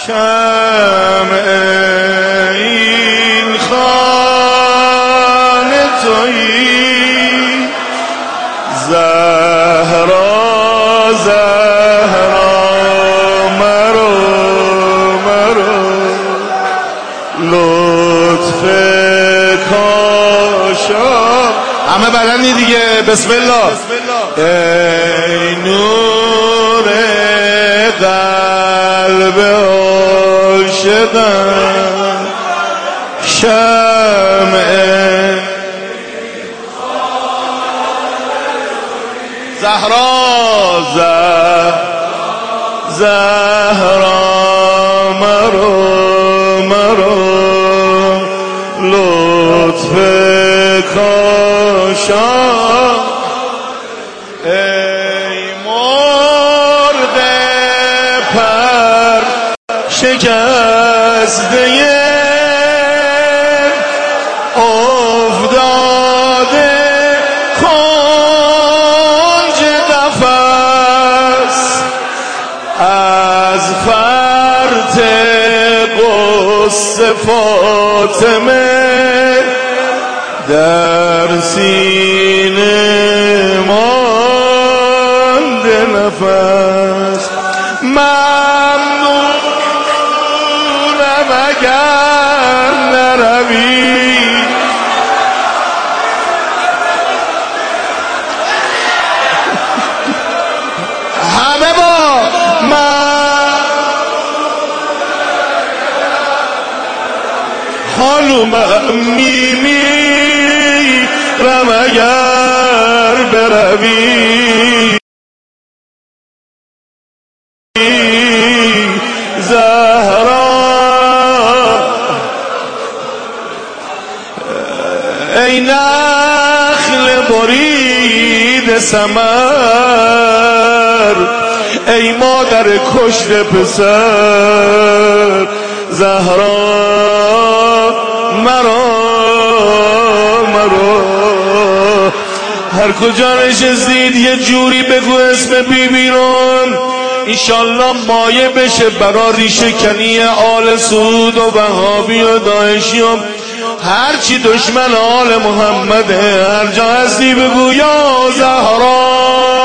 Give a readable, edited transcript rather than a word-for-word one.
شمع این خانه تویی زهرا زهرا مرو لطف کاشا همه بدنی دیگه بسم الله ای نور قلب عاشقم شمع زهرا زهرا مرو لطف کاشا ای مرد پر شکسته افتاده کنج قفس از فرط قصه فاطمه در سینه مانده نفس ممنونم اگر نروی همه با حالوم میمیرم اگر بروی زهرا ای نخل برید ثمر ای مادر کشته پسر زهرا مرا هر کجا نشستید یه جوری بگو اسم بیبی رو ایشالله مایه بشه برا ریشه کنی آل سعود و وهابی و داعشی و هرچی دشمن آل محمده هر جا هستی بگو یا زهرا